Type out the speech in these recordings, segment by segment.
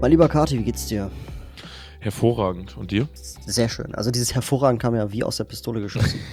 Mein lieber Kati, wie geht's dir? Hervorragend. Und dir? Sehr schön. Also dieses hervorragend kam ja wie aus der Pistole geschossen.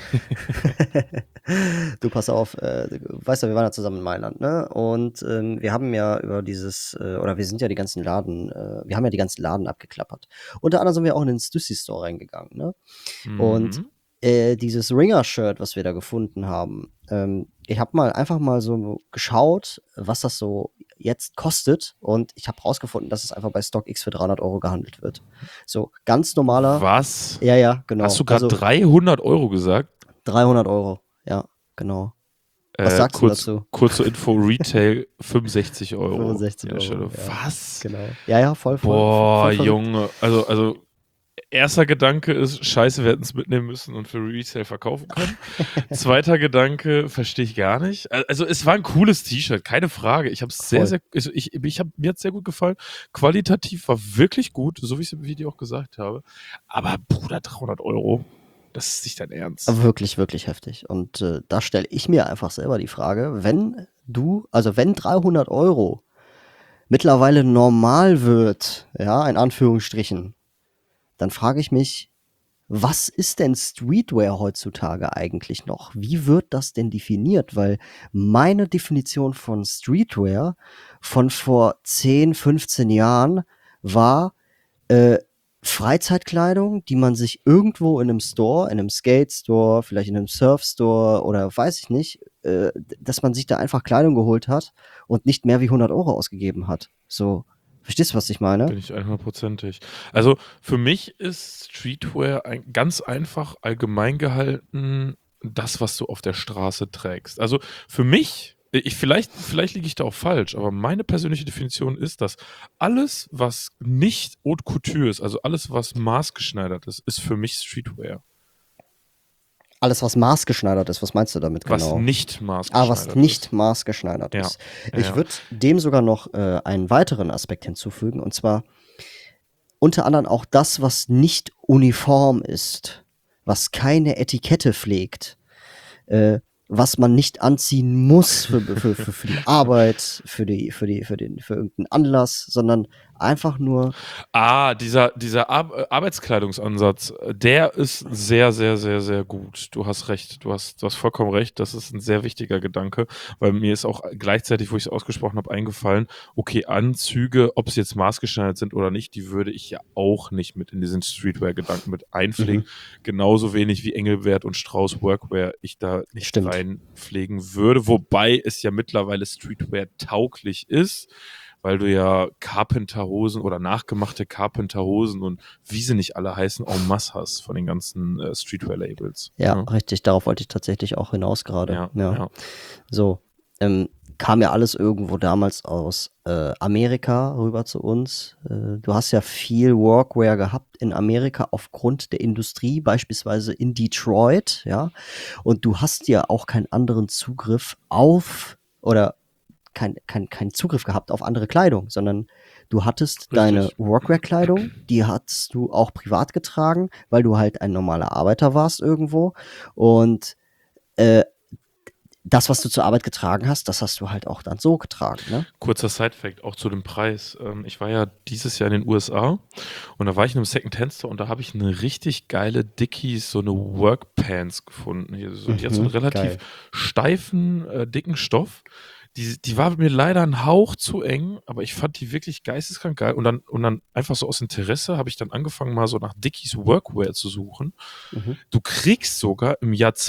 Du, pass auf, du weißt ja, wir waren ja zusammen in Mailand, ne? Und wir haben ja über oder wir sind ja wir haben ja die ganzen Laden abgeklappert. Unter anderem sind wir auch in den Stussy Store reingegangen, ne? Und Mhm. dieses Ringer-Shirt, was wir da gefunden haben, ich habe einfach mal so geschaut, was das so jetzt kostet. Und ich habe rausgefunden, dass es einfach bei StockX für 300 € gehandelt wird. So ganz normaler, Was? ja, ja, Hast genau. du gerade Also 300 € gesagt? 300 €, ja, genau. Was sagst du denn dazu? Kurze Info, Retail 65 € 65 an der Euro, Stelle. ja, Was? genau. Ja, ja, Boah, voll verrückt. Junge. Also erster Gedanke ist, scheiße, wir hätten es mitnehmen müssen und für Resale verkaufen können. Zweiter Gedanke, verstehe ich gar nicht. Also es war ein cooles T-Shirt, keine Frage. Ich habe es Voll. mir hat's sehr gut gefallen. Qualitativ war wirklich gut, so wie ich es im Video auch gesagt habe. Aber Bruder, 300 €, das ist nicht dein Ernst. Wirklich, wirklich heftig. Und da stelle ich mir einfach selber die Frage, wenn 300 € mittlerweile normal wird, ja, in Anführungsstrichen, dann frage ich mich, was ist denn Streetwear heutzutage eigentlich noch? Wie wird das denn definiert? Weil meine Definition von Streetwear von vor 10, 15 Jahren war äh, Freizeitkleidung, die man sich irgendwo in einem Store, in einem Skate-Store, vielleicht in einem Surf-Store oder weiß ich nicht, dass man sich da einfach Kleidung geholt hat und nicht mehr wie 100 € ausgegeben hat. So, verstehst du, was ich meine? Bin ich 100%ig. Also für mich ist Streetwear ganz einfach allgemein gehalten das, was du auf der Straße trägst. Also für mich, vielleicht liege ich da auch falsch, aber meine persönliche Definition ist, dass alles, was nicht Haute Couture ist, also alles, was maßgeschneidert ist, ist für mich Streetwear. Alles, was maßgeschneidert ist, was meinst du damit Was genau? nicht Was maßgeschneidert nicht ist. maßgeschneidert Ja, ist. ja, Ich ja. würde dem sogar noch einen weiteren Aspekt hinzufügen, und zwar unter anderem auch das, was nicht uniform ist, was keine Etikette pflegt, äh, was man nicht anziehen muss für die Arbeit, für irgendeinen Anlass, sondern einfach nur. Dieser Arbeitskleidungsansatz, der ist sehr, sehr, sehr, sehr gut. Du hast recht. Du hast vollkommen recht. Das ist ein sehr wichtiger Gedanke, weil mir ist auch gleichzeitig, wo ich es ausgesprochen habe, eingefallen, okay, Anzüge, ob sie jetzt maßgeschneidert sind oder nicht, die würde ich ja auch nicht mit in diesen Streetwear-Gedanken mit Mhm, einpflegen. Genauso wenig wie Engelbert und Strauß Workwear ich da nicht stimmt. reinpflegen würde, wobei es ja mittlerweile Streetwear tauglich ist, weil du ja Carpenter-Hosen oder nachgemachte Carpenter-Hosen und wie sie nicht alle heißen, en masse hast von den ganzen Streetwear-Labels. Ja, Ja, richtig. Darauf wollte ich tatsächlich auch hinaus gerade. ja, Ja. ja. So, kam ja alles irgendwo damals aus Amerika rüber zu uns. Du hast ja viel Workwear gehabt in Amerika aufgrund der Industrie, beispielsweise in Detroit, ja. Und du hast ja auch keinen anderen Zugriff oder keinen Zugriff gehabt auf andere Kleidung, sondern du hattest deine Richtig. Workwear-Kleidung, die hast du auch privat getragen, weil du halt ein normaler Arbeiter warst irgendwo. Und äh, das, was du zur Arbeit getragen hast, das hast du halt auch dann so getragen, ne? Kurzer Side-Fact auch zu dem Preis. Ich war ja dieses Jahr in den USA und da war ich in einem Second-Hand-Store und da habe ich eine richtig geile Dickies, so eine Workpants gefunden. Die hat so einen Mhm, relativ geil. steifen, dicken Stoff. Die war mir leider ein Hauch zu eng, aber ich fand die wirklich geisteskrank geil. Und dann einfach so aus Interesse habe ich dann angefangen, mal so nach Dickies Workwear zu suchen. Mhm. Du kriegst sogar im Jahr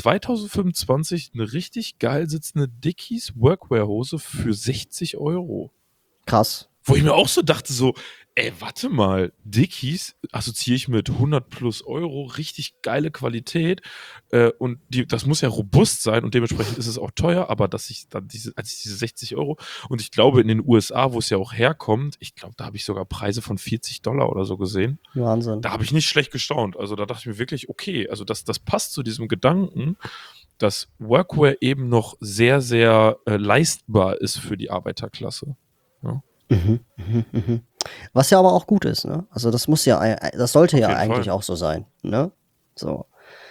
2025 eine richtig geil sitzende Dickies Workwear-Hose für 60 €. Krass. Wo ich mir auch so dachte, so, ey, warte mal, Dickies assoziiere ich mit 100+ €, richtig geile Qualität. Und das muss ja robust sein und dementsprechend ist es auch teuer, aber als ich diese 60 € und ich glaube in den USA, wo es ja auch herkommt, ich glaube, da habe ich sogar Preise von 40 $ oder so gesehen. Wahnsinn. Da habe ich nicht schlecht gestaunt. Also da dachte ich mir wirklich, okay, also das passt zu diesem Gedanken, dass Workwear eben noch sehr, sehr leistbar ist für die Arbeiterklasse. Ja, Mhm, mhm, mhm. Was ja aber auch gut ist, ne? Also das sollte auf ja jeden Fall. eigentlich auch so sein, ne? So.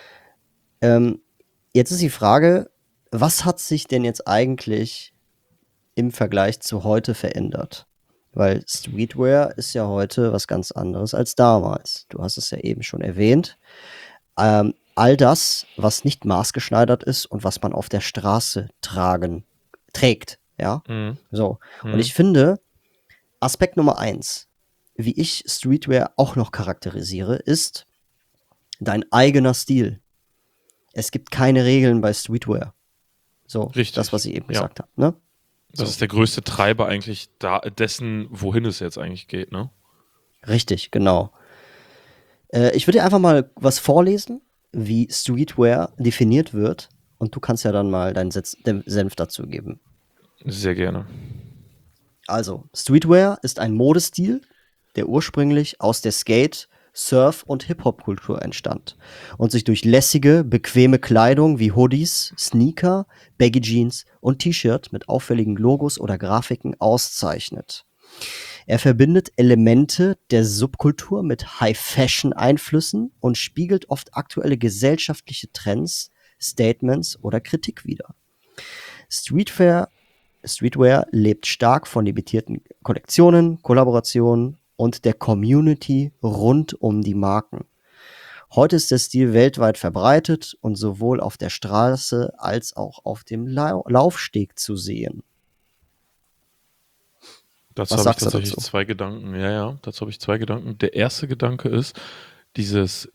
Ähm, Jetzt ist die Frage, was hat sich denn jetzt eigentlich im Vergleich zu heute verändert? Weil Streetwear ist ja heute was ganz anderes als damals. Du hast es ja eben schon erwähnt. All das, was nicht maßgeschneidert ist und was man auf der Straße trägt, ja. Mhm. So. Und Mhm. ich finde, Aspekt Nummer 1, wie ich Streetwear auch noch charakterisiere, ist dein eigener Stil. Es gibt keine Regeln bei Streetwear. So, das, was Richtig, ich eben ja. gesagt habe, ne? Das So, ist der größte Treiber eigentlich dessen, wohin es jetzt eigentlich geht, ne? richtig, genau. Ich würde dir einfach mal was vorlesen, wie Streetwear definiert wird. Und du kannst ja dann mal deinen Senf dazu geben. Sehr gerne. Also, Streetwear ist ein Modestil, der ursprünglich aus der Skate-, Surf- und Hip-Hop-Kultur entstand und sich durch lässige, bequeme Kleidung wie Hoodies, Sneaker, Baggy Jeans und T-Shirt mit auffälligen Logos oder Grafiken auszeichnet. Er verbindet Elemente der Subkultur mit High-Fashion-Einflüssen und spiegelt oft aktuelle gesellschaftliche Trends, Statements oder Kritik wider. Streetwear Streetwear lebt stark von limitierten Kollektionen, Kollaborationen und der Community rund um die Marken. Heute ist der Stil weltweit verbreitet und sowohl auf der Straße als auch auf dem Laufsteg zu sehen. Dazu Was habe ich sagst du tatsächlich dazu? zwei Gedanken. Ja, ja, dazu habe ich zwei Gedanken. Der erste Gedanke ist, dieses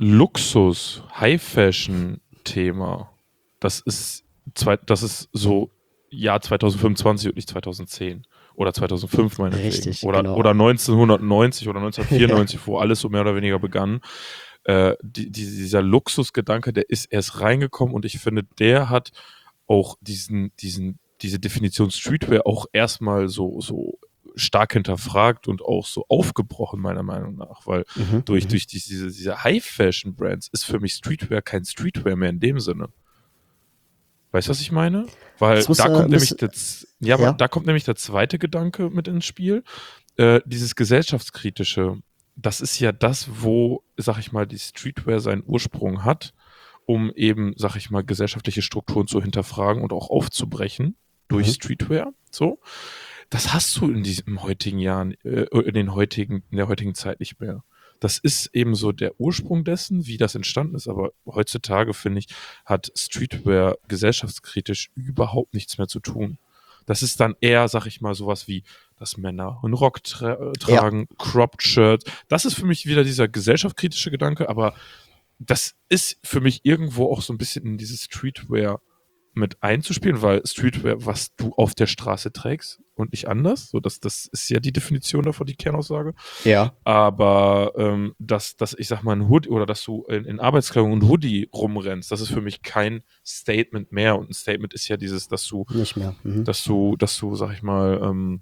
Luxus-High-Fashion-Thema, das ist so Jahr 2025 und nicht 2010 oder 2005 meinetwegen Richtig, oder genau. 1990 oder Ja. 1994, wo alles so mehr oder weniger begann. Dieser Luxusgedanke, der ist erst reingekommen und ich finde, der hat auch diese Definition Streetwear auch erstmal so stark hinterfragt und auch so aufgebrochen, meiner Meinung nach, weil Mhm, durch, mhm. durch diese High-Fashion-Brands ist für mich Streetwear kein Streetwear mehr in dem Sinne. Weißt du, was ich meine? Weil Das muss ein bisschen, aber ja. da kommt nämlich der zweite Gedanke mit ins Spiel. Dieses gesellschaftskritische, das ist ja das, wo, sag ich mal, die Streetwear seinen Ursprung hat, um eben, sag ich mal, gesellschaftliche Strukturen zu hinterfragen und auch aufzubrechen durch Mhm. Streetwear. So. Das hast du in diesem heutigen Jahren, in der heutigen Zeit nicht mehr. Das ist eben so der Ursprung dessen, wie das entstanden ist. Aber heutzutage, finde ich, hat Streetwear gesellschaftskritisch überhaupt nichts mehr zu tun. Das ist dann eher, sag ich mal, sowas wie, dass Männer einen Rock Ja. tragen, Cropped Shirts. Das ist für mich wieder dieser gesellschaftskritische Gedanke, aber das ist für mich irgendwo auch so ein bisschen in dieses Streetwear mit einzuspielen, weil Streetwear, was du auf der Straße trägst und nicht anders, so das ist ja die Definition davon, die Kernaussage. Ja. Aber dass ich sag mal ein Hoodie oder dass du in Arbeitskleidung und Hoodie rumrennst, das ist für mich kein Statement mehr. Und ein Statement ist ja dieses, Nicht mehr. Mhm. dass du, sag ich mal,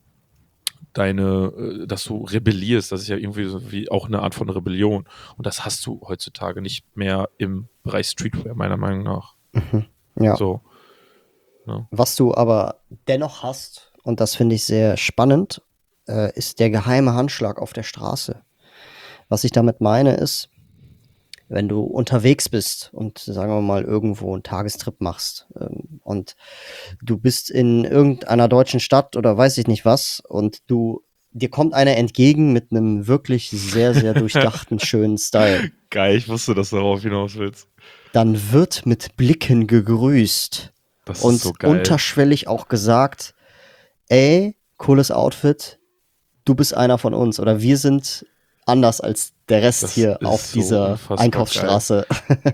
dass du rebellierst, das ist ja irgendwie so wie auch eine Art von Rebellion. Und das hast du heutzutage nicht mehr im Bereich Streetwear, meiner Meinung nach. Mhm. Ja. So. Ne? Was du aber dennoch hast, und das finde ich sehr spannend, ist der geheime Handschlag auf der Straße. Was ich damit meine ist, wenn du unterwegs bist und sagen wir mal irgendwo einen Tagestrip machst und du bist in irgendeiner deutschen Stadt oder weiß ich nicht was und dir kommt einer entgegen mit einem wirklich sehr, sehr durchdachten, schönen Style. Geil, ich wusste, dass du darauf hinaus willst. Dann wird mit Blicken gegrüßt Das ist so und geil. unterschwellig auch gesagt, ey, cooles Outfit, du bist einer von uns oder wir sind anders als der Rest Das hier auf ist so dieser unfassbar geil. Einkaufsstraße.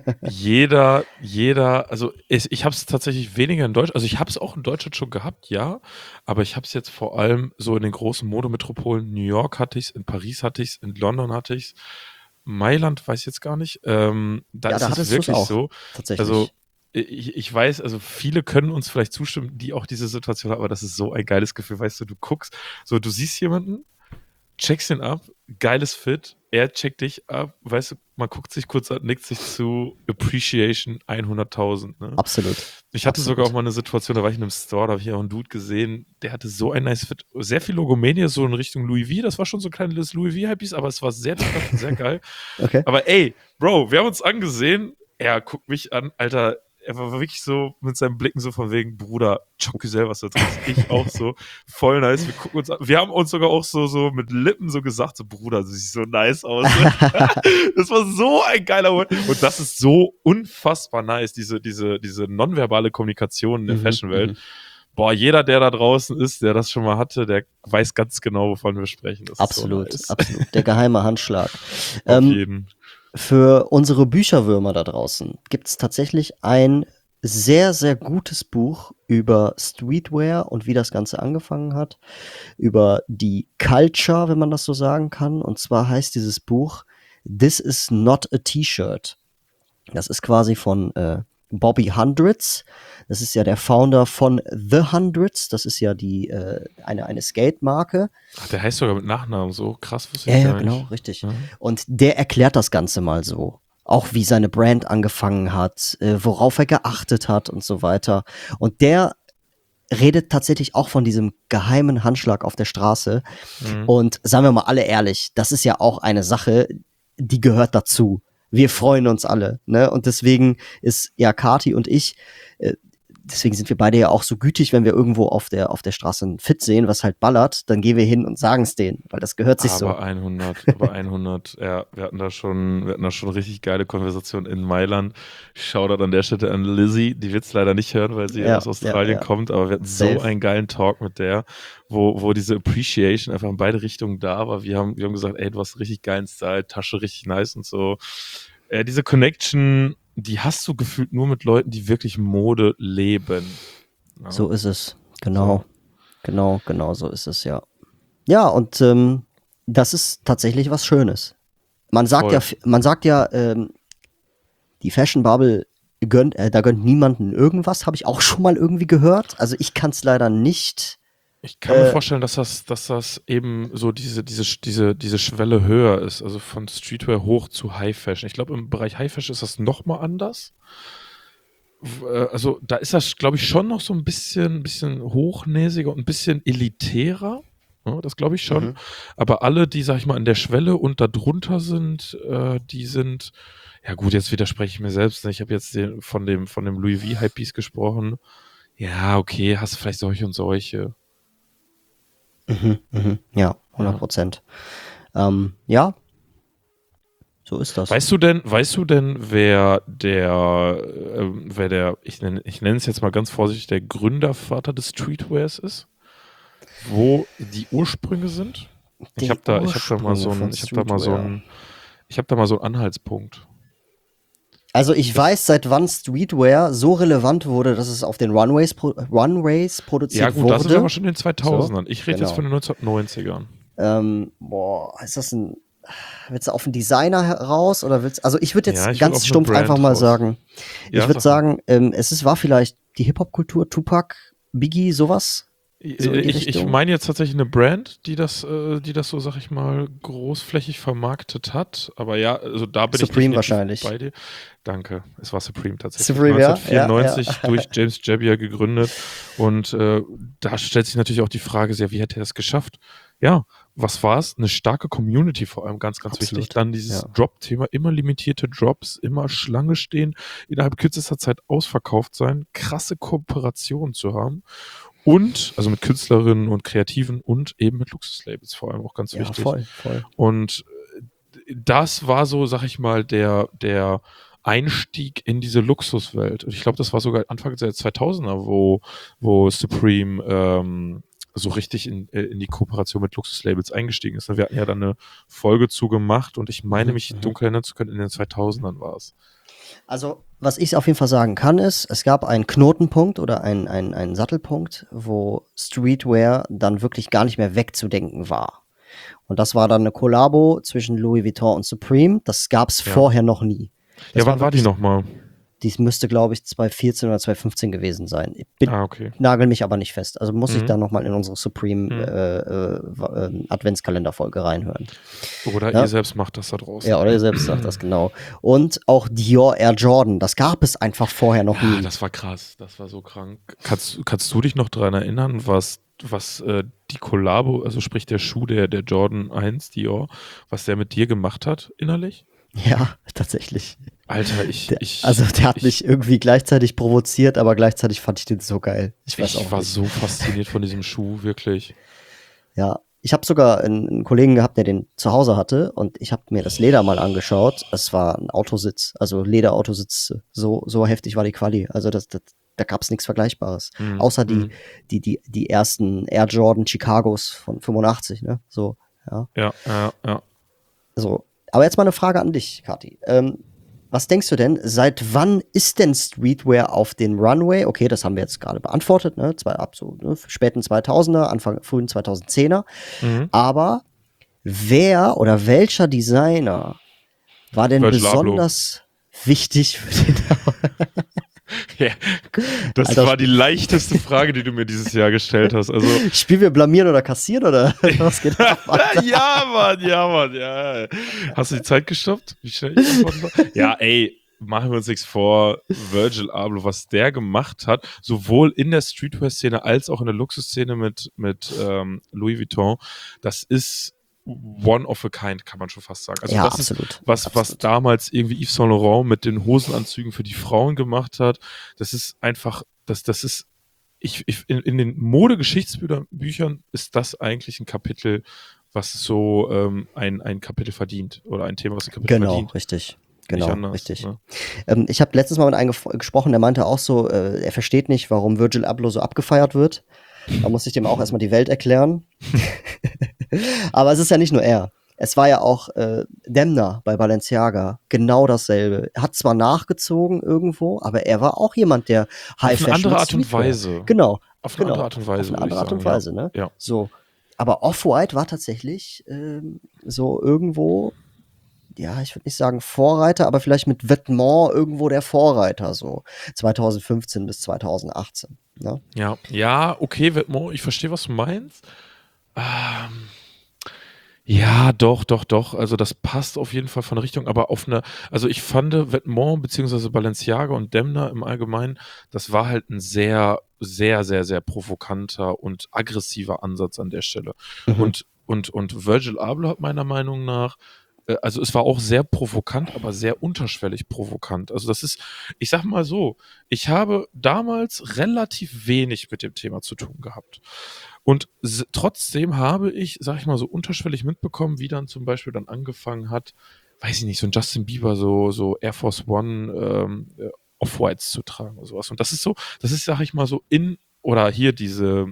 Also ich habe es tatsächlich weniger in Deutschland, also ich habe es auch in Deutschland schon gehabt, ja, aber ich habe es jetzt vor allem so in den großen Modemetropolen, New York hatte ich es, in Paris hatte ich es, in London hatte ich es, Mailand weiß ich jetzt gar nicht, da Ja, ist da es hattest du es wirklich auch, so, also tatsächlich. ich weiß, also viele können uns vielleicht zustimmen, die auch diese Situation haben, aber das ist so ein geiles Gefühl, weißt du, du guckst, so du siehst jemanden, checkst ihn ab, geiles Fit, er checkt dich ab, weißt du, man guckt sich kurz an, nickt sich zu, Appreciation 100.000, ne? Absolut. Ich hatte sogar auch Absolut. mal eine Situation, da war ich in einem Store, da habe ich auch einen Dude gesehen, der hatte so ein nice Fit, sehr viel Logomania, so in Richtung Louis V, das war schon so ein kleines Louis V-Hypees, aber es war sehr trainiert und sehr geil. Okay. Aber ey, Bro, wir haben uns angesehen, er guckt mich an, Alter, er war wirklich so mit seinen Blicken so von wegen, Bruder, Choc-Gesell, was du trägst, ich auch so, voll nice, wir gucken uns an. Wir haben uns sogar auch so mit Lippen so gesagt, so, Bruder, du siehst so nice aus. Das war so ein geiler Moment. Und das ist so unfassbar nice, diese nonverbale Kommunikation in der Fashion-Welt. Boah, jeder, der da draußen ist, der das schon mal hatte, der weiß ganz genau, wovon wir sprechen. Das Absolut, ist so nice. absolut. Der geheime Handschlag. Auf jeden. Für unsere Bücherwürmer da draußen gibt es tatsächlich ein sehr, sehr gutes Buch über Streetwear und wie das Ganze angefangen hat, über die Culture, wenn man das so sagen kann. Und zwar heißt dieses Buch This is not a T-Shirt. Das ist quasi von Bobby Hundreds. Das ist ja der Founder von The Hundreds. Das ist ja die eine Skate-Marke. Ach, der heißt sogar mit Nachnamen so. Krass, wusste ich Ja, gar ja, nicht. genau, richtig. Und der erklärt das Ganze mal so. Auch wie seine Brand angefangen hat, worauf er geachtet hat und so weiter. Und der redet tatsächlich auch von diesem geheimen Handschlag auf der Straße. Und sagen wir mal alle ehrlich, das ist ja auch eine Sache, die gehört dazu. Wir freuen uns alle, ne? Und deswegen ist ja Kati und ich, deswegen sind wir beide ja auch so gütig, wenn wir irgendwo auf der Straße ein Fit sehen, was halt ballert, dann gehen wir hin und sagen es denen, weil das gehört sich so. Aber 100, ja, wir hatten da schon richtig geile Konversationen in Mailand. Shoutout an der Stelle an Lizzie, die wird es leider nicht hören, weil sie aus Australien kommt, aber wir hatten so einen geilen Talk mit der, wo diese Appreciation einfach in beide Richtungen da war. Wir haben gesagt, ey, du hast einen richtig geilen Style, Tasche richtig nice und so. Diese Connection, die hast du gefühlt nur mit Leuten, die wirklich Mode leben. Ja. So ist es, genau. So. Genau so ist es, ja. Ja, und das ist tatsächlich was Schönes. Man sagt ja, die Fashion Bubble gönnt niemanden irgendwas, habe ich auch schon mal irgendwie gehört. Also ich kann es leider nicht. Ich kann mir vorstellen, dass das eben so diese Schwelle höher ist, also von Streetwear hoch zu High Fashion. Ich glaube, im Bereich High Fashion ist das nochmal anders. Also da ist das, glaube ich, schon noch so ein bisschen hochnäsiger und ein bisschen elitärer. Ja, das glaube ich schon. Aber alle, die, sag ich mal, an der Schwelle und da drunter sind, die sind, ja gut, jetzt widerspreche ich mir selbst. Ich habe jetzt von dem Louis V Hypebeast gesprochen. Ja, okay, hast vielleicht solche und solche. Ja, 100%. Ja, so ist das. Weißt du denn, wer der, ich nenne es jetzt mal ganz vorsichtig, der Gründervater des Streetwears ist? Wo die Ursprünge sind? Ich habe da mal so einen Anhaltspunkt. Also ich weiß, seit wann Streetwear so relevant wurde, dass es auf den Runways produziert wurde. Ja gut, das ist aber schon in den 2000ern. So, ich rede jetzt von den 1990ern. Ist das willst du auf einen Designer heraus oder also ich würde jetzt ganz stumpf einfach mal sagen, ich würde sagen, war vielleicht die Hip-Hop-Kultur, Tupac, Biggie, sowas. So ich meine jetzt tatsächlich eine Brand, die das so, sag ich mal, großflächig vermarktet hat. Aber ja, also da bin Supreme ich wahrscheinlich bei dir. Danke, es war Supreme tatsächlich. Supreme, 1994 durch James Jebbia gegründet. Und da stellt sich natürlich auch die Frage, wie hat er das geschafft? Ja, was war es? Eine starke Community vor allem, ganz, ganz wichtig. Dann dieses Drop-Thema, immer limitierte Drops, immer Schlange stehen, innerhalb kürzester Zeit ausverkauft sein, krasse Kooperationen zu haben. Und, also mit Künstlerinnen und Kreativen und eben mit Luxuslabels vor allem auch ganz wichtig. Voll. Und das war so, sag ich mal, der Einstieg in diese Luxuswelt. Und ich glaube, das war sogar Anfang der 2000er, wo Supreme so richtig in die Kooperation mit Luxuslabels eingestiegen ist. Wir hatten ja dann eine Folge zugemacht und ich meine mich dunkel erinnern zu können, in den 2000ern war es. Also, was ich auf jeden Fall sagen kann, ist, es gab einen Knotenpunkt oder einen Sattelpunkt, wo Streetwear dann wirklich gar nicht mehr wegzudenken war. Und das war dann eine Kollabo zwischen Louis Vuitton und Supreme. Das gab es vorher noch nie. Wann war die nochmal? Dies müsste, glaube ich, 2014 oder 2015 gewesen sein. Okay. Nagel mich aber nicht fest. Also muss ich da nochmal in unsere Supreme Adventskalenderfolge reinhören. Oder ihr selbst macht das da draußen. Ja, oder ihr selbst sagt das, genau. Und auch Dior Air Jordan, das gab es einfach vorher noch nie. Das war krass, das war so krank. Kannst du dich noch daran erinnern, was die Kollabo, also sprich der Schuh, der Jordan 1 Dior, was der mit dir gemacht hat innerlich? Ja, tatsächlich. Alter, Der hat mich irgendwie gleichzeitig provoziert, aber gleichzeitig fand ich den so geil. Ich weiß auch Ich war nicht. so fasziniert von diesem Schuh, wirklich. Ja, ich habe sogar einen Kollegen gehabt, der den zu Hause hatte und ich habe mir das Leder mal angeschaut. Es war ein Autositz, also Lederautositz. So heftig war die Quali. Also da gab es nichts Vergleichbares. Außer die ersten Air Jordan Chicagos von 85, ne? So, ja. Ja. So. Aber jetzt mal eine Frage an dich, Kathi. Was denkst du denn, seit wann ist denn Streetwear auf den Runway? Okay, das haben wir jetzt gerade beantwortet, ne? Späten 2000er, frühen 2010er. Aber wer oder welcher Designer war denn Virgil besonders wichtig für den Ja, das Alter, war die leichteste Frage, die du mir dieses Jahr gestellt hast. Also, Spielen wir blamieren oder kassieren oder was geht ab? ja, Mann, ja. Hast du die Zeit gestoppt? Wie schnell ich antworten soll? Ja, ey, machen wir uns nichts vor. Virgil Abloh, was der gemacht hat, sowohl in der Streetwear-Szene als auch in der Luxusszene mit Louis Vuitton, das ist one of a kind, kann man schon fast sagen. Also Ja, das absolut. ist, was damals irgendwie Yves Saint Laurent mit den Hosenanzügen für die Frauen gemacht hat. Das ist einfach, das ist, in den Modegeschichtsbüchern ist das eigentlich ein Kapitel, was so ein Kapitel verdient oder ein Thema, was ein Kapitel verdient. Richtig. Nicht Genau, anders, richtig. ne? Ich habe letztens mal mit einem gesprochen, der meinte auch so, er versteht nicht, warum Virgil Abloh so abgefeiert wird. Da muss ich dem auch erstmal die Welt erklären. Aber es ist ja nicht nur er. Es war ja auch Demna bei Balenciaga. Genau dasselbe. Hat zwar nachgezogen irgendwo, aber er war auch jemand, der High Auf eine Fashion andere mit Art und Streetwear. Weise. Genau. Auf eine andere Art und Weise. Auf eine andere Art und würde ich Weise, sagen, ne? Ja. So. Aber Off-White war tatsächlich so irgendwo, ja, ich würde nicht sagen Vorreiter, aber vielleicht mit Vetements irgendwo der Vorreiter, so 2015 bis 2018. Ne? Ja, okay, Vetements, ich verstehe, was du meinst. Ja, doch. Also das passt auf jeden Fall von der Richtung, aber also ich fand Vetements beziehungsweise Balenciaga und Demna im Allgemeinen, das war halt ein sehr, sehr, sehr, sehr provokanter und aggressiver Ansatz an der Stelle. Mhm. Und Virgil Abloh hat meiner Meinung nach, also es war auch sehr provokant, aber sehr unterschwellig provokant. Also das ist, ich sag mal so, ich habe damals relativ wenig mit dem Thema zu tun gehabt. Und trotzdem habe ich, sag ich mal, so unterschwellig mitbekommen, wie dann zum Beispiel dann angefangen hat, weiß ich nicht, so ein Justin Bieber, so Air Force One Off-Whites zu tragen oder sowas. Und das ist, sag ich mal, so oder hier diese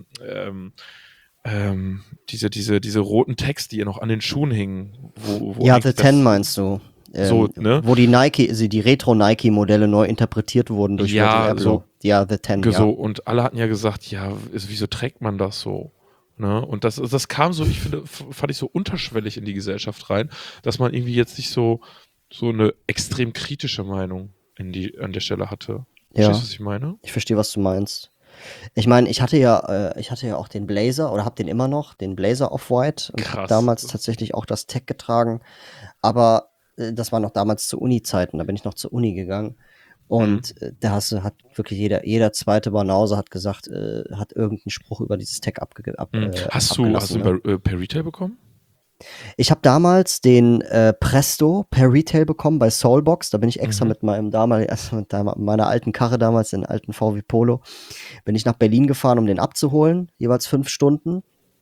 roten Tags, die noch an den Schuhen hingen. Wo Ja, The Ten meinst du. So, ne? Wo die Retro-Nike-Modelle neu interpretiert wurden durch Ja, Virgil Abloh. Ja, The Ten, so, ja. und alle hatten ja gesagt, ja, wieso trägt man das so? Ne? Und das kam so, fand ich so unterschwellig in die Gesellschaft rein, dass man irgendwie jetzt nicht so eine extrem kritische Meinung an der Stelle hatte. Ja. Verstehst du, was ich meine? Ich verstehe, was du meinst. Ich meine, ich hatte ja auch den Blazer oder habe den immer noch, den Blazer Off-White und habe Krass. damals tatsächlich auch das Tag getragen. Aber das war noch damals zu Uni-Zeiten, da bin ich noch zur Uni gegangen. Und hat wirklich jeder zweite Banause hat gesagt, hat irgendeinen Spruch über dieses Tag Hast du ihn per Retail bekommen? Ich habe damals den Presto per Retail bekommen bei Soulbox. Da bin ich extra mit meiner alten Karre damals, den alten VW Polo, bin ich nach Berlin gefahren, um den abzuholen, jeweils 5 Stunden.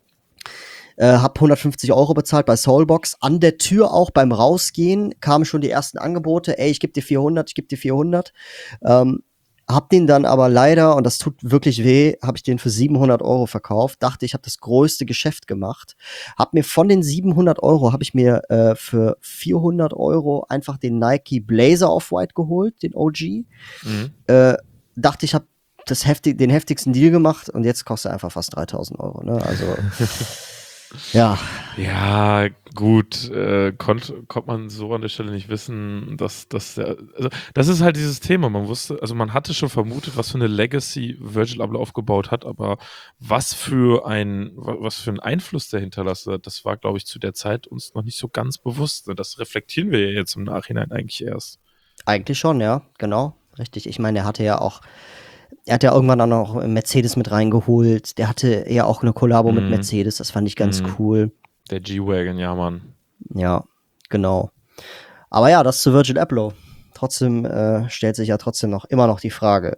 Hab 150 € bezahlt bei Soulbox. An der Tür auch beim Rausgehen kamen schon die ersten Angebote. Ey, ich gebe dir 400. Hab den dann aber leider, und das tut wirklich weh, habe ich den für 700 € verkauft. Dachte, ich habe das größte Geschäft gemacht. Hab mir von den 700 € habe ich mir für 400 € einfach den Nike Blazer Off-White geholt, den OG. Dachte, ich habe den heftigsten Deal gemacht und jetzt kostet er einfach fast 3.000 €. Ne? Also ja. Ja, gut, konnte man so an der Stelle nicht wissen, dass also das ist halt dieses Thema. Man hatte schon vermutet, was für eine Legacy Virgil Abloh aufgebaut hat, aber was für einen Einfluss der hinterlassen hat, das war, glaube ich, zu der Zeit uns noch nicht so ganz bewusst. Das reflektieren wir ja jetzt im Nachhinein eigentlich erst. Eigentlich schon, ja, genau, richtig. Ich meine, er hat ja irgendwann auch noch Mercedes mit reingeholt. Der hatte ja auch eine Kollabo mit Mercedes. Das fand ich ganz cool. Der G-Wagon, ja, Mann. Ja, genau. Aber ja, das zu Virgil Abloh. trotzdem, stellt sich ja trotzdem immer noch die Frage,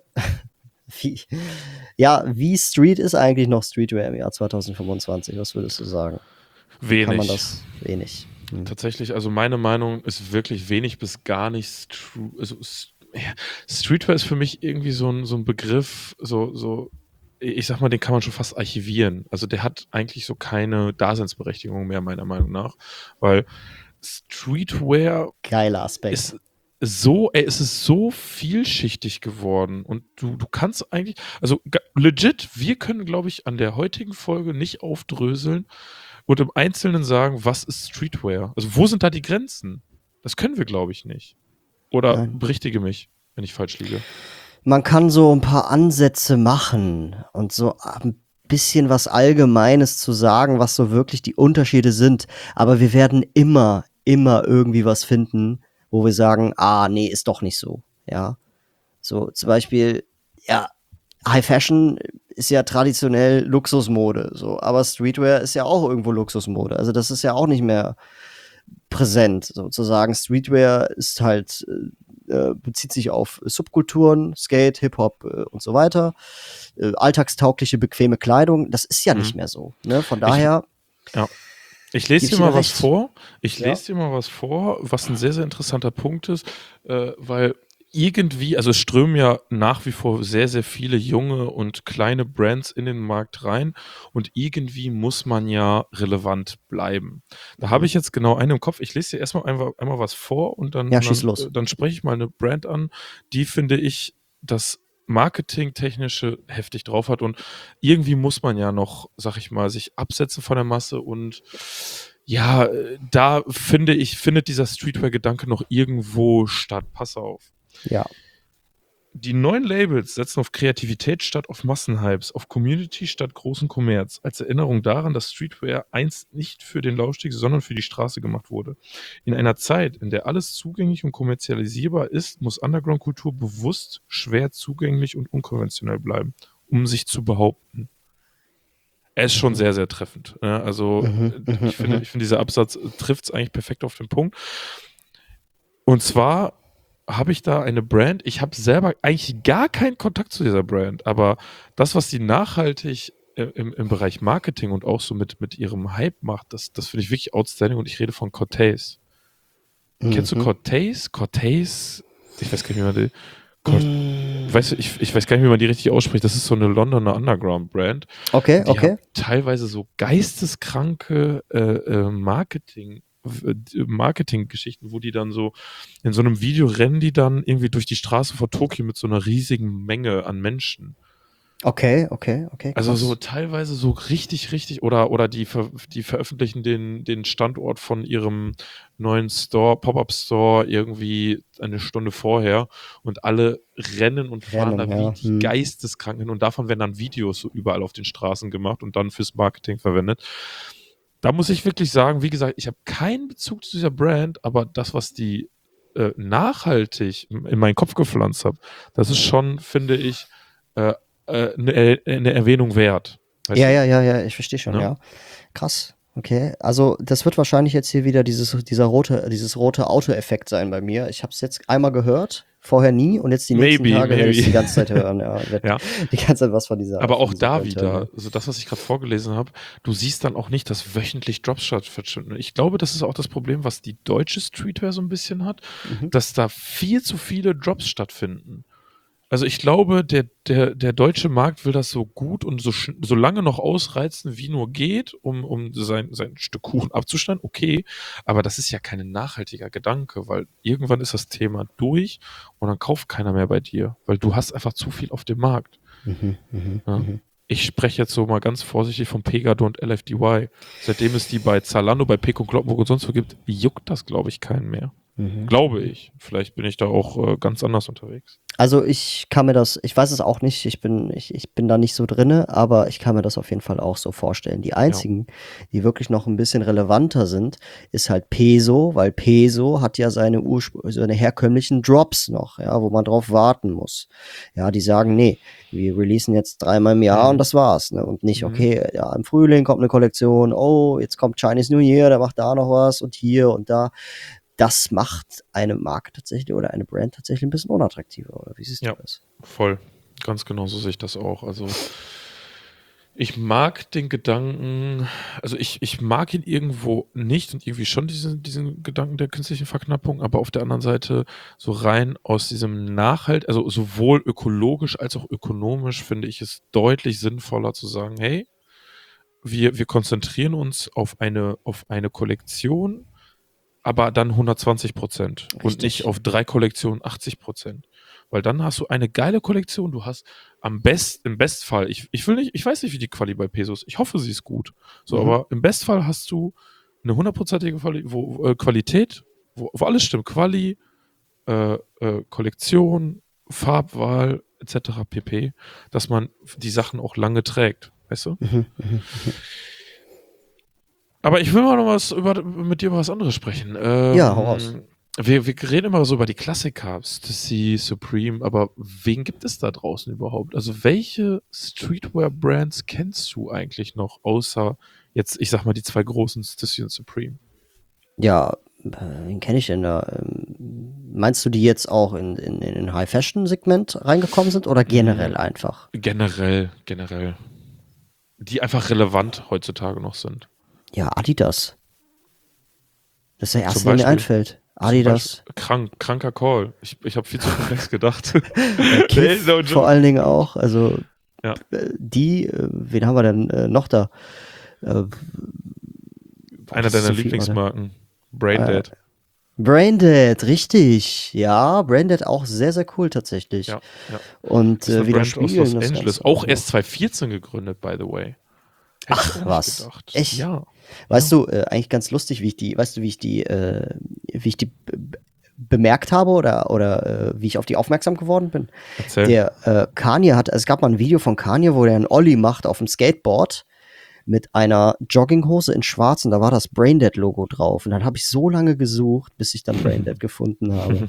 wie Street ist eigentlich noch Streetwear im Jahr 2025? Was würdest du sagen? Wenig. Kann man das wenig? Tatsächlich, also meine Meinung ist wirklich wenig bis gar nicht. Streetwear ist für mich irgendwie so ein Begriff, ich sag mal, den kann man schon fast archivieren. Also der hat eigentlich so keine Daseinsberechtigung mehr, meiner Meinung nach, weil Streetwear Geiler Aspekt. es ist so vielschichtig geworden und du kannst eigentlich, also legit, wir können, glaube ich, an der heutigen Folge nicht aufdröseln und im Einzelnen sagen, was ist Streetwear? Also wo sind da die Grenzen? Das können wir, glaube ich, nicht. Oder berichtige mich, wenn ich falsch liege. Man kann so ein paar Ansätze machen und so ein bisschen was Allgemeines zu sagen, was so wirklich die Unterschiede sind. Aber wir werden immer irgendwie was finden, wo wir sagen, nee, ist doch nicht so. Ja, so zum Beispiel, ja, High Fashion ist ja traditionell Luxusmode, so, aber Streetwear ist ja auch irgendwo Luxusmode. Also das ist ja auch nicht mehr präsent, sozusagen. Streetwear ist halt, bezieht sich auf Subkulturen, Skate, Hip-Hop und so weiter. Alltagstaugliche, bequeme Kleidung, das ist ja nicht mehr so. Ne? Von daher. Ich lese dir mal was vor. Lese dir mal was vor, was ein sehr, sehr interessanter Punkt ist, weil irgendwie, also es strömen ja nach wie vor sehr, sehr viele junge und kleine Brands in den Markt rein und irgendwie muss man ja relevant bleiben. Da habe ich jetzt genau einen im Kopf. Ich lese dir erstmal einmal was vor und dann spreche ich mal eine Brand an, die, finde ich, das marketingtechnische heftig drauf hat und irgendwie muss man ja noch, sag ich mal, sich absetzen von der Masse und ja, da findet dieser Streetwear-Gedanke noch irgendwo statt. Pass auf. Ja. Die neuen Labels setzen auf Kreativität statt auf Massenhypes, auf Community statt großen Kommerz, als Erinnerung daran, dass Streetwear einst nicht für den Laufsteg, sondern für die Straße gemacht wurde. In einer Zeit, in der alles zugänglich und kommerzialisierbar ist, muss Underground-Kultur bewusst schwer zugänglich und unkonventionell bleiben, um sich zu behaupten. Er ist schon sehr, sehr treffend. Also ich finde, dieser Absatz trifft es eigentlich perfekt auf den Punkt. Und zwar habe ich da eine Brand, ich habe selber eigentlich gar keinen Kontakt zu dieser Brand, aber das, was die nachhaltig im Bereich Marketing und auch so mit ihrem Hype macht, das finde ich wirklich outstanding und ich rede von Cortez. Kennst du Cortez? Cortez, ich weiß gar nicht, ich weiß gar nicht, wie man die richtig ausspricht. Das ist so eine Londoner Underground-Brand. Okay. Teilweise so geisteskranke Marketinggeschichten, wo die dann so in so einem Video rennen, die dann irgendwie durch die Straße vor Tokio mit so einer riesigen Menge an Menschen. Okay. Also so teilweise so richtig oder die veröffentlichen den Standort von ihrem neuen Store, Pop-Up-Store irgendwie eine Stunde vorher und alle rennen und fahren da wie die Geisteskranken und davon werden dann Videos so überall auf den Straßen gemacht und dann fürs Marketing verwendet. Da muss ich wirklich sagen, wie gesagt, ich habe keinen Bezug zu dieser Brand, aber das, was die nachhaltig in meinen Kopf gepflanzt hat, das ist schon, finde ich, eine Erwähnung wert. Ja, ich verstehe schon, ja. Krass, okay. Also das wird wahrscheinlich jetzt hier wieder dieses rote Auto-Effekt sein bei mir. Ich habe es jetzt einmal gehört, vorher nie und jetzt die nächsten Tage werde ich die ganze Zeit hören. Ja. Die ganze Zeit was von dieser. Aber auch da wieder, also das, was ich gerade vorgelesen habe, du siehst dann auch nicht, dass wöchentlich Drops stattfinden. Ich glaube, das ist auch das Problem, was die deutsche Streetwear so ein bisschen hat, dass da viel zu viele Drops stattfinden. Also ich glaube, der deutsche Markt will das so gut und so lange noch ausreizen, wie nur geht, um sein Stück Kuchen abzuschneiden. Okay, aber das ist ja kein nachhaltiger Gedanke, weil irgendwann ist das Thema durch und dann kauft keiner mehr bei dir, weil du hast einfach zu viel auf dem Markt. Ich spreche jetzt so mal ganz vorsichtig von Pegado und LFDY. Seitdem es die bei Zalando, bei Pico Kloppenburg und sonst wo gibt, juckt das, glaube ich, keinen mehr. Glaube ich. Vielleicht bin ich da auch ganz anders unterwegs. Also ich weiß es auch nicht, ich bin da nicht so drinne, aber ich kann mir das auf jeden Fall auch so vorstellen. Die einzigen, die wirklich noch ein bisschen relevanter sind, ist halt Peso, weil Peso hat ja seine herkömmlichen Drops noch, ja, wo man drauf warten muss. Ja, die sagen, nee, wir releasen jetzt 3-mal im Jahr und das war's, ne? Und nicht, okay, ja, im Frühling kommt eine Kollektion, oh, jetzt kommt Chinese New Year, der macht da noch was und hier und da. das macht eine Marke tatsächlich oder eine Brand tatsächlich ein bisschen unattraktiver, oder wie siehst du Ja, das? voll. Ganz genau so sehe ich das auch. Also ich mag den Gedanken, also ich mag ihn irgendwo nicht und irgendwie schon diesen Gedanken der künstlichen Verknappung, aber auf der anderen Seite so rein aus diesem also sowohl ökologisch als auch ökonomisch finde ich es deutlich sinnvoller zu sagen, hey, wir konzentrieren uns auf eine Kollektion, aber dann 120% und nicht Richtig. auf 3 Kollektionen 80%. Weil dann hast du eine geile Kollektion. Du hast im Bestfall, ich weiß nicht, wie die Quali bei Pesos, ich hoffe, sie ist gut. So, Mhm. aber im Bestfall hast du eine hundertprozentige Qualität, wo alles stimmt. Kollektion, Farbwahl, etc. pp. Dass man die Sachen auch lange trägt. Weißt du? Mhm. Mhm. Aber ich will mal noch mit dir über was anderes sprechen. Ja, hau raus. Wir reden immer so über die Klassiker, Stussy, Supreme, aber wen gibt es da draußen überhaupt? Also welche Streetwear-Brands kennst du eigentlich noch, außer jetzt, ich sag mal, die zwei großen, Stussy und Supreme? Ja, wen kenne ich denn da? Meinst du, die jetzt auch in den High-Fashion-Segment reingekommen sind oder generell einfach? Generell. Die einfach relevant heutzutage noch sind. Ja, Adidas. Das ist der Zum erste, der mir Beispiel. einfällt. Zum Beispiel Adidas. kranker Call. Ich habe viel zu komplex gedacht. Nee, Kith no vor joke. allen Dingen auch. Also Ja. wen haben wir denn noch da? Boah, Einer das ist deiner so viel, warte. Lieblingsmarken. Braindead. Braindead, richtig. Ja, Braindead auch sehr, sehr cool tatsächlich. Ja, ja. Und Das ist eine wieder Brand aus spiegeln Los das Angeles. Ganze Auch auch erst noch. 2014 gegründet, by the way. Hätte ich auch nicht Was? gedacht. Echt? Ja. Weißt Ja. du, eigentlich ganz lustig, wie ich die bemerkt habe oder wie ich auf die aufmerksam geworden bin. Erzähl. Der Kanye es gab mal ein Video von Kanye, wo der einen Ollie macht auf dem Skateboard mit einer Jogginghose in schwarz und da war das Braindead-Logo drauf. Und dann habe ich so lange gesucht, bis ich dann Braindead gefunden habe.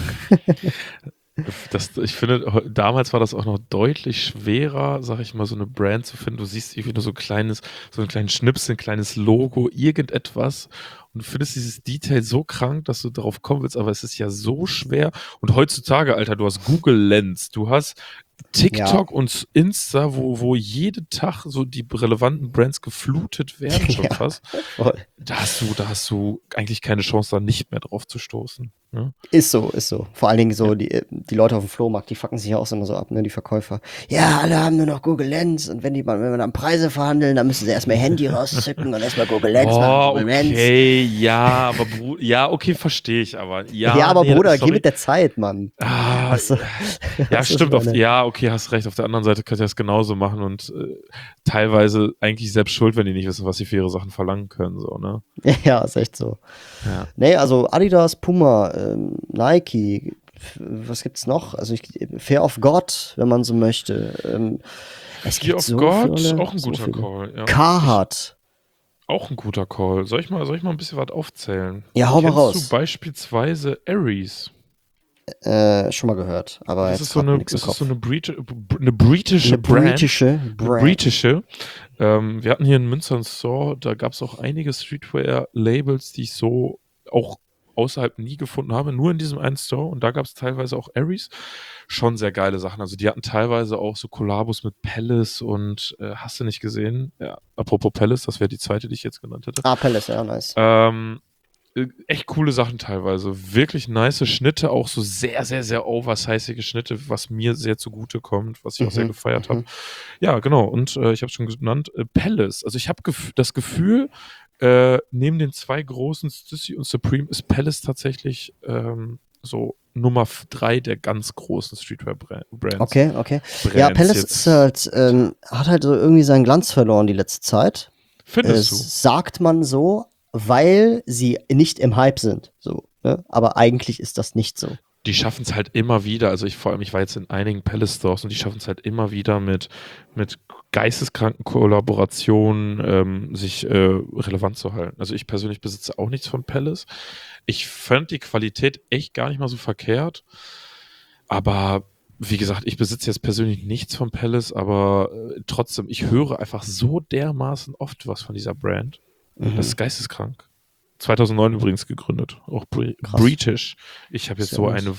Ich finde, damals war das auch noch deutlich schwerer, sag ich mal, so eine Brand zu finden. Du siehst irgendwie nur so einen kleinen Schnipsel, ein kleines Logo, irgendetwas und du findest dieses Detail so krank, dass du darauf kommen willst, aber es ist ja so schwer. Und heutzutage, Alter, du hast Google Lens, du hast Ja, TikTok und Insta, wo jeden Tag so die relevanten Brands geflutet werden schon ja, fast. voll. Da hast du eigentlich keine Chance, da nicht mehr drauf zu stoßen. Ne? Ist so, ist so. Vor allen Dingen Ja. so, die Leute auf dem Flohmarkt, die fucken sich ja auch immer so ab, ne, die Verkäufer. Ja, alle haben nur noch Google Lens und wenn wir dann Preise verhandeln, dann müssen sie erstmal ihr Handy rauszücken und erstmal Google Lens machen, Oh, Google Lens. okay, ja, aber ja, okay, verstehe ich, aber Ja, ja, aber nee, Bruder, geh sorry. mit der Zeit, Mann. Ah, Weißt du, ja, was ich stimmt. meine? Ja, okay, hast recht. Auf der anderen Seite könnt ihr das genauso machen und teilweise eigentlich selbst schuld, wenn die nicht wissen, was sie für ihre Sachen verlangen können, so, ne? Ja, ist echt so. Ja. Nee, also Adidas, Puma, Nike, was gibt's noch? Also Fear of God, wenn man so möchte. Es Fear gibt of so God, viele, auch ein so guter viele. Call, ja. Carhartt. Auch ein guter Call. Soll ich mal ein bisschen was aufzählen? Ja, hau mal Kennst du raus. beispielsweise Aries? Schon mal gehört, aber jetzt gerade nichts im Das ist so Kopf. eine britische Eine Brand. britische Eine Brand. britische. Wir hatten hier in Münster einen Store, da gab es auch einige Streetwear-Labels, die ich so auch außerhalb nie gefunden habe, nur in diesem einen Store. Und da gab es teilweise auch Aries. Schon sehr geile Sachen. Also die hatten teilweise auch so Kollabos mit Palace und hast du nicht gesehen? Ja, apropos Palace, das wäre die zweite, die ich jetzt genannt hätte. Ah, Palace, ja, nice. Echt coole Sachen teilweise. Wirklich nice Schnitte, auch so sehr, sehr, sehr oversizige Schnitte, was mir sehr zugute kommt, was ich auch sehr gefeiert habe. Ja, genau. Und ich habe es schon genannt, Palace. Also ich habe das Gefühl, neben den zwei großen, Stussy und Supreme, ist Palace tatsächlich so Nummer 3 der ganz großen Streetwear-Brands. Okay. Ja, Palace ist halt, hat halt so irgendwie seinen Glanz verloren die letzte Zeit. Findest du? Sagt man so, weil sie nicht im Hype sind. So, ne? Aber eigentlich ist das nicht so. Die schaffen es halt immer wieder, also ich war jetzt in einigen Palace Stores und die schaffen es halt immer wieder mit geisteskranken Kollaborationen sich relevant zu halten. Also ich persönlich besitze auch nichts von Palace. Ich fand die Qualität echt gar nicht mal so verkehrt, aber wie gesagt, ich besitze jetzt persönlich nichts von Palace, aber trotzdem, ich höre einfach so dermaßen oft was von dieser Brand. Das ist geisteskrank. 2009 übrigens gegründet. Auch Krass. British. Ich habe jetzt Sehr so gut. eine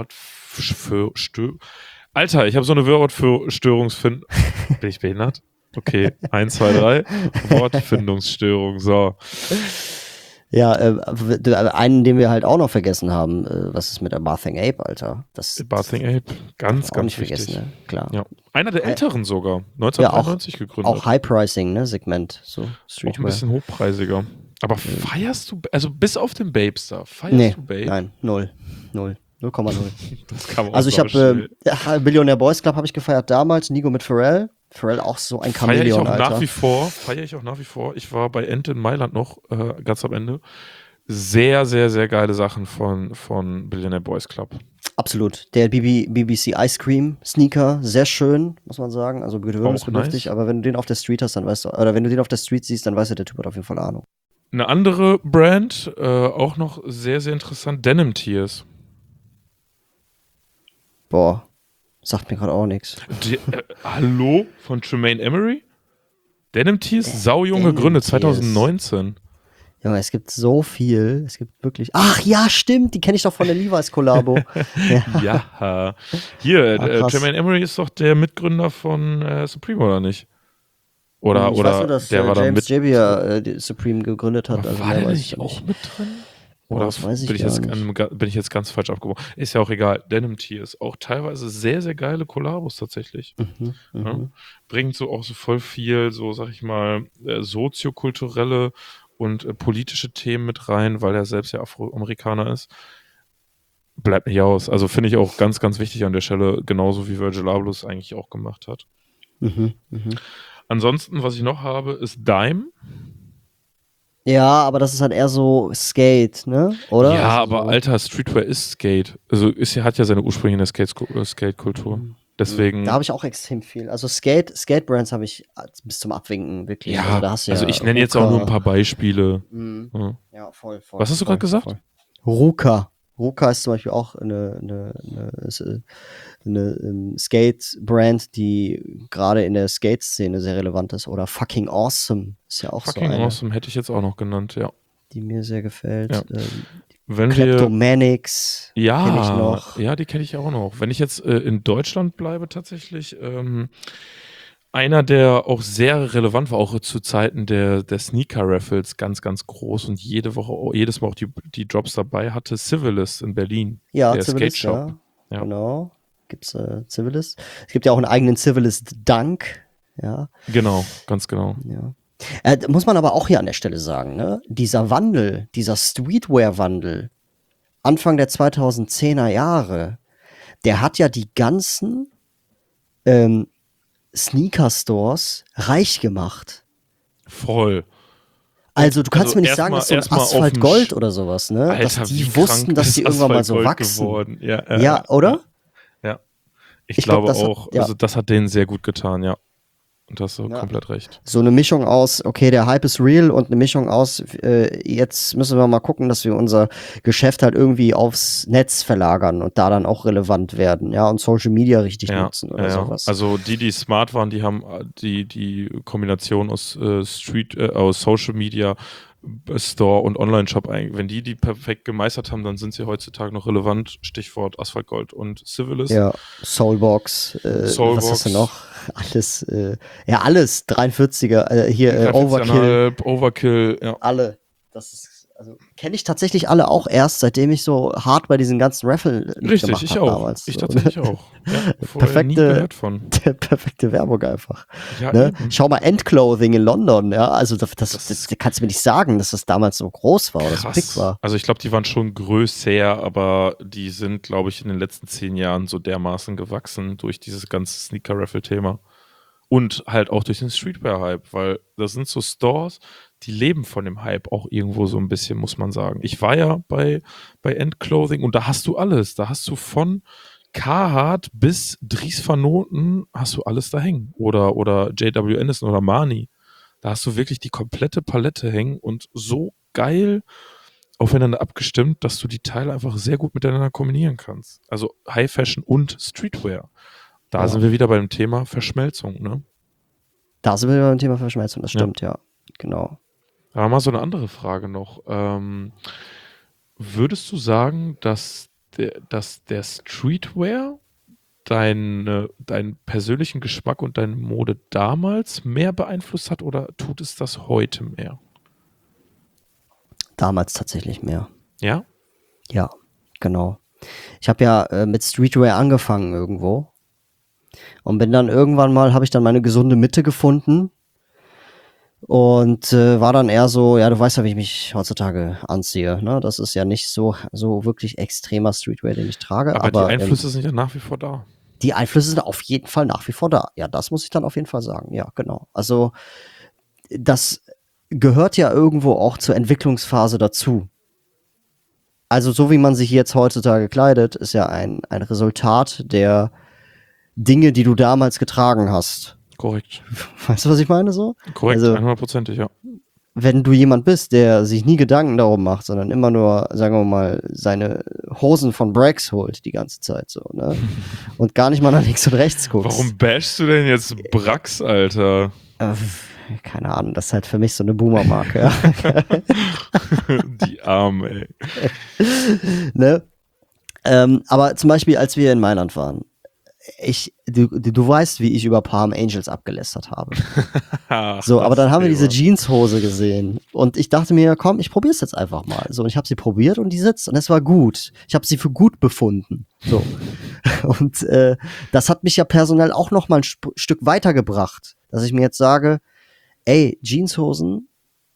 Alter, ich habe so eine Wortfindungsstörung. Bin ich behindert? Okay, 1, 2, 3. Wortfindungsstörung, so. Ja, einen, den wir halt auch noch vergessen haben, was ist mit der Bathing Ape, Alter? Das Bathing Ape, ganz, auch nicht ganz wichtig. vergessen, ne? Klar. Ja. Einer der älteren sogar, Ja, 1993 gegründet. auch High-Pricing, ne, Segment, so Auch ein Streetwear. bisschen hochpreisiger. Aber feierst du, also bis auf den Babestar, feierst Nee, du Babe? nein, 0,0. Das kam Also auch ich so habe Billionaire Boys Club habe ich gefeiert damals, Nigo mit Pharrell. Pharrell auch so ein Chamäleon, Alter. Feiere ich auch nach wie vor. Ich war bei Ente in Mailand noch, ganz am Ende. Sehr, sehr, sehr geile Sachen von Billionaire Boys Club. Absolut. Der BBC Ice Cream Sneaker, sehr schön, muss man sagen. Also gewöhnungsbedürftig, nice. Aber wenn du den auf der Street hast, dann weißt du, oder wenn du den auf der Street siehst, dann weißt du, der Typ hat auf jeden Fall Ahnung. Eine andere Brand, auch noch sehr, sehr interessant, Denim Tears. Boah, sagt mir gerade auch nichts. Hallo? Von Tremaine Emery? Denim Tears, saujung gegründet, 2019. Junge, es gibt so viel. Es gibt wirklich. Ach ja, stimmt, die kenne ich doch von der Levi's-Kollabo. Ja. Hier, krass. Tremaine Emery ist doch der Mitgründer von Supreme, oder nicht? Oder Ich weiß nur, dass der war da James mit. Javier Supreme gegründet hat. Also war mehr der weiß nicht ich auch nicht. mit drin? Oder das weiß ich bin gar ich jetzt ganz falsch abgebogen? Ist ja auch egal. Denim Tears, auch teilweise sehr, sehr geile Kollabos tatsächlich. Ja? Bringt so auch so voll viel, so sag ich mal, soziokulturelle und politische Themen mit rein, weil er selbst ja Afroamerikaner ist. Bleibt nicht aus. Also finde ich auch ganz, ganz wichtig an der Stelle, genauso wie Virgil Abloh eigentlich auch gemacht hat. Ansonsten, was ich noch habe, ist Dime. Ja, aber das ist halt eher so Skate, ne? Oder? Ja, also aber so. Alter, Streetwear ist Skate. Also hat ja seine Ursprünge in der Skate-Kultur. Deswegen. Da habe ich auch extrem viel. Also Skate-Brands habe ich bis zum Abwinken, wirklich. Ja, also, da hast du ich nenne jetzt auch nur ein paar Beispiele. Ja, voll. Was hast du gerade gesagt? Voll. Ruka. Ruka ist zum Beispiel auch eine Skate-Brand, die gerade in der Skate-Szene sehr relevant ist. Oder Fucking Awesome ist ja auch Fucking so eine. Awesome hätte ich jetzt auch noch genannt, ja. Die mir sehr gefällt. Ja. Kleptomanics kenne ich noch. Ja, die kenne ich auch noch. Wenn ich jetzt in Deutschland bleibe tatsächlich, einer, der auch sehr relevant war, auch zu Zeiten der Sneaker-Raffles, ganz, ganz groß und jedes Mal auch die Drops dabei hatte, Civilist in Berlin. Ja, der Civilist, Skate-Shop. Ja. Genau. Gibt's Civilist. Es gibt ja auch einen eigenen Civilist Dunk. Ja. Genau, ganz genau. Ja. Muss man aber auch hier an der Stelle sagen, ne? Dieser Wandel, dieser Streetwear-Wandel, Anfang der 2010er Jahre, der hat ja die ganzen Sneaker-Stores reich gemacht. Voll. Also du kannst mir nicht sagen, dass so ein Asphalt Gold oder sowas, ne? Alter, dass die wussten, dass die irgendwann mal so wachsen. Geworden. Ja, oder? Ja. Ich glaube auch, also das hat denen sehr gut getan, ja. Und da hast du komplett recht. So eine Mischung aus, okay, der Hype ist real und eine Mischung aus, jetzt müssen wir mal gucken, dass wir unser Geschäft halt irgendwie aufs Netz verlagern und da dann auch relevant werden, ja, und Social Media richtig nutzen oder sowas. Also die smart waren, die haben die Kombination aus aus Social Media, Store und Online-Shop, wenn die perfekt gemeistert haben, dann sind sie heutzutage noch relevant. Stichwort Asphalt Gold und Civilist. Ja, Soulbox, was hast du noch? Alles, alles, 43er, hier Overkill, ja. Alle. Das ist, also kenne ich tatsächlich alle auch erst, seitdem ich so hart bei diesen ganzen Raffle Richtig, ich auch. Damals. Ich tatsächlich auch. Ja, nie gehört von. Perfekte Werbung einfach. Ja, ne? Schau mal, Endclothing in London, ja, also das kannst du mir nicht sagen, dass das damals so groß war oder so big war. Also ich glaube, die waren schon größer, aber die sind, glaube ich, in den letzten 10 Jahren so dermaßen gewachsen durch dieses ganze Sneaker-Raffle-Thema. Und halt auch durch den Streetwear-Hype, weil das sind so Stores, die leben von dem Hype auch irgendwo so ein bisschen, muss man sagen. Ich war ja bei Endclothing und da hast du alles. Da hast du von Carhartt bis Dries Van Noten hast du alles da hängen. Oder J.W. Anderson oder Marni. Da hast du wirklich die komplette Palette hängen und so geil aufeinander abgestimmt, dass du die Teile einfach sehr gut miteinander kombinieren kannst. Also High Fashion und Streetwear. Da sind wir wieder beim Thema Verschmelzung, ne? Da sind wir beim Thema Verschmelzung, das stimmt, ja. Genau. Aber mal so eine andere Frage noch. Würdest du sagen, dass der Streetwear deinen persönlichen Geschmack und deine Mode damals mehr beeinflusst hat oder tut es das heute mehr? Damals tatsächlich mehr. Ja? Ja, genau. Ich habe ja mit Streetwear angefangen irgendwo und bin dann irgendwann mal, habe ich dann meine gesunde Mitte gefunden und war dann eher so, ja, du weißt ja, wie ich mich heutzutage anziehe, ne? Das ist ja nicht so wirklich extremer Streetwear, den ich trage, Aber die aber Einflüsse sind ja nach wie vor da. die Einflüsse sind auf jeden Fall nach wie vor da. Ja, das muss ich dann auf jeden Fall sagen. Ja, genau. Also das gehört ja irgendwo auch zur Entwicklungsphase dazu. Also so wie man sich jetzt heutzutage kleidet, ist ja ein Resultat der Dinge, die du damals getragen hast. Korrekt. Weißt du, was ich meine so? Korrekt, Also 100%, ja. wenn du jemand bist, der sich nie Gedanken darum macht, sondern immer nur, sagen wir mal, seine Hosen von Brax holt die ganze Zeit so, ne? Und gar nicht mal nach links und rechts guckst. Warum bashst du denn jetzt Brax, Alter? Keine Ahnung, das ist halt für mich so eine Boomer-Marke, ja. Die Arme, ey. Ne? Aber zum Beispiel, als wir in Mailand waren, du weißt, wie ich über Palm Angels abgelästert habe. Ach, So, aber dann haben wir diese Thema. Jeanshose gesehen und ich dachte mir, komm, ich probier's jetzt einfach mal. So, und ich habe sie probiert und die sitzt und es war gut. Ich habe sie für gut befunden. So. Und das hat mich ja personell auch noch mal ein Stück weitergebracht, dass ich mir jetzt sage, ey, Jeanshosen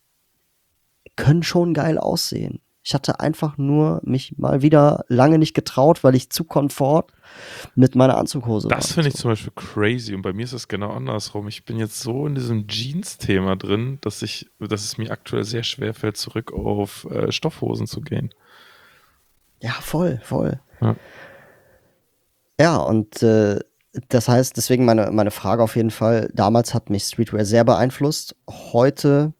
können schon geil aussehen. Ich hatte einfach nur mich mal wieder lange nicht getraut, weil ich zu komfort mit meiner Anzughose war. Das finde ich zum Beispiel crazy und bei mir ist es genau andersrum. Ich bin jetzt so in diesem Jeans-Thema drin, dass es mir aktuell sehr schwer fällt, zurück auf Stoffhosen zu gehen. Ja, voll. Ja. Ja, und das heißt, deswegen meine Frage auf jeden Fall, damals hat mich Streetwear sehr beeinflusst, heute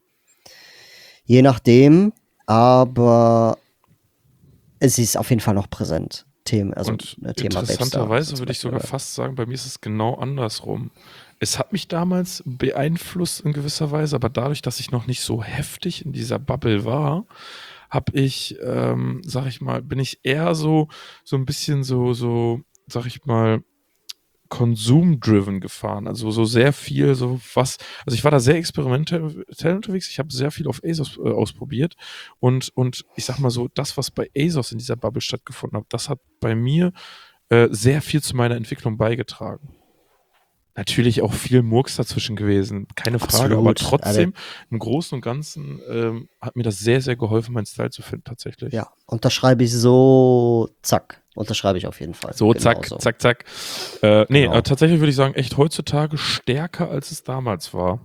je nachdem, aber es ist auf jeden Fall noch präsent. Thema Interessanterweise Babestar würde ich sogar oder? fast sagen, bei mir ist es genau andersrum. Es hat mich damals beeinflusst in gewisser Weise, aber dadurch, dass ich noch nicht so heftig in dieser Bubble war, habe ich, sag ich mal, bin ich eher so ein bisschen so, sag ich mal, konsumdriven gefahren. Also so sehr viel, also ich war da sehr experimentell unterwegs. Ich habe sehr viel auf ASOS ausprobiert und ich sag mal so, das, was bei ASOS in dieser Bubble stattgefunden hat, das hat bei mir sehr viel zu meiner Entwicklung beigetragen. Natürlich auch viel Murks dazwischen gewesen, keine Frage, aber Absolut. trotzdem im Großen und Ganzen hat mir das sehr, sehr geholfen, meinen Style zu finden, tatsächlich. Ja, unterschreibe ich so, zack. Unterschreibe ich auf jeden Fall. So, Genauso. zack. Genau. Tatsächlich würde ich sagen, echt heutzutage stärker, als es damals war.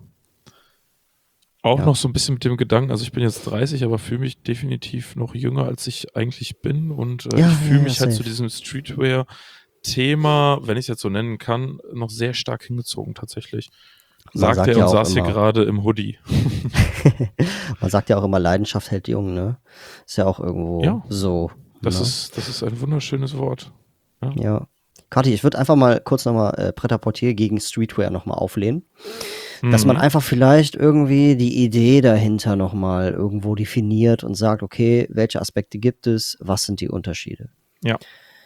Auch Ja. noch so ein bisschen mit dem Gedanken, also ich bin jetzt 30, aber fühle mich definitiv noch jünger, als ich eigentlich bin. Und Ja, ich fühle ja, mich halt safe. zu diesem Streetwear-Thema, wenn ich es jetzt so nennen kann, noch sehr stark hingezogen tatsächlich. Man Sagt sagt er ja und auch saß hier immer. gerade im Hoodie. Man sagt ja auch immer, Leidenschaft hält jung, ne? Ist ja auch irgendwo Ja, so. Das Ne? ist ein wunderschönes Wort. Ja. Kathi, ich würde einfach mal kurz nochmal Pret-à-Porter gegen Streetwear nochmal auflehnen. Dass man einfach vielleicht irgendwie die Idee dahinter nochmal irgendwo definiert und sagt, okay, welche Aspekte gibt es, was sind die Unterschiede? Ja.